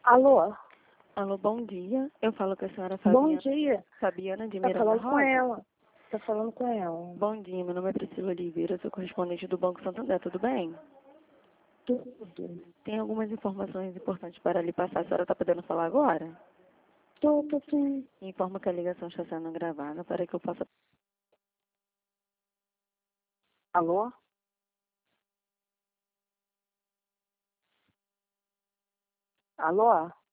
Alô? Alô, bom dia. Eu falo com a senhora Bom dia. Fabiana de Tá Miranda falando com Rosa. ela. Tá falando com ela. Bom dia, meu nome é Priscila Oliveira, eu sou correspondente do Banco Santander, tudo bem? Tudo. Tem algumas informações importantes para lhe passar, a senhora está podendo falar agora? Tô sim. Informo que a ligação está sendo gravada para que eu possa... Alô? Alô?